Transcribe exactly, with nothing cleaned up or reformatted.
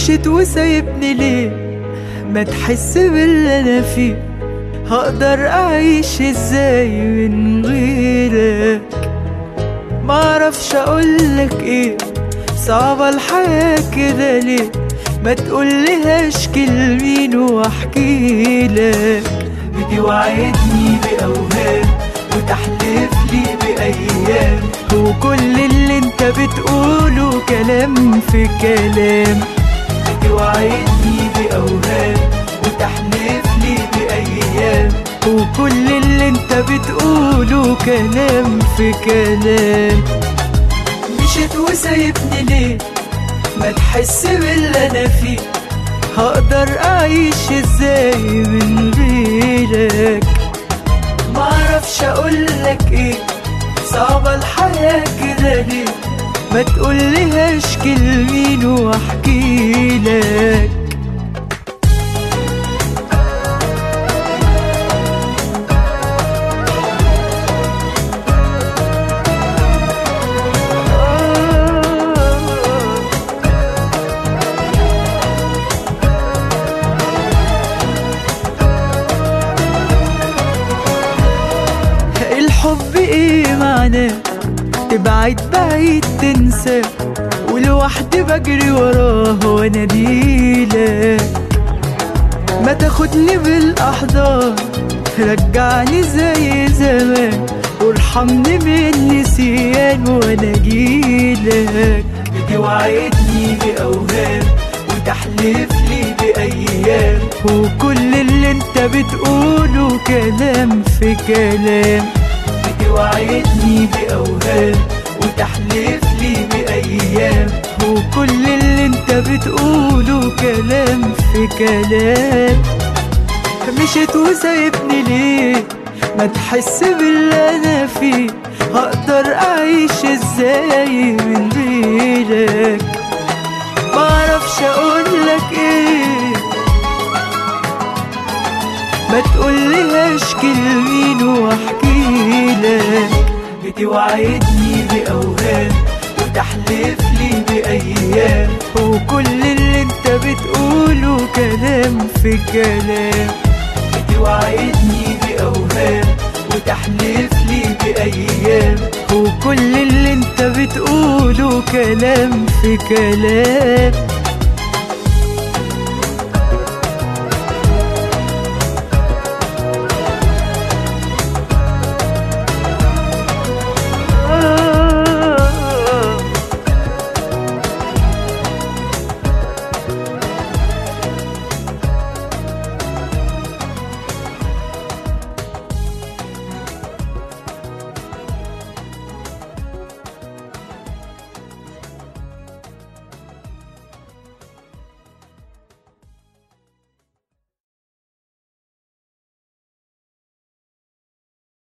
مشيت وسايبني ليه؟ ما تحس باللي انا فيه. هقدر اعيش ازاي من غيرك؟ معرفش اقولك ايه، صعبة الحياة كده ليه؟ ما تقوليهاش كلمين واحكيلك. بتوعدني باوهام وتحلف لي بايام، وكل اللي انت بتقوله كلام في كلام. بتوعدني باوهام وتحلف لي بايام، وكل اللي انت بتقوله كلام في كلام. مشيت وسايبني ليه؟ ما تحس باللي انا فيه. هقدر اعيش ازاي من غيرك؟ معرفش اقولك ايه، صعبة الحياة كده ليه؟ ما تقوليهاش كلمين واحكيلك. الحب ايه معناه؟ تبعد بعيد تنسى، ولوحدي بجري وراه واناديلك. ما تاخدني بالاحضان، رجعني زي زمان، وارحمني من النسيان وانا اجيلك. بتوعدني باوهام وتحلف لي بايام، وكل اللي انت بتقوله كلام في كلام. بتوعدني باوهام وتحلف لي بايام، وكل اللي انت بتقوله كلام في كلام. مشيت وسايبني ليه؟ ما تحس باللي انا فيه. هقدر اعيش ازاي من غيرك؟ معرفش اقولك ايه، ما تقوليهاش كلمين واحكيلك. بتوعدني باوهام وتحلف لي بايام، وكل اللي انت بتقوله كلام في كلام. بتوعدني باوهام وتحلف لي بايام، وكل اللي انت بتقوله كلام في كلام.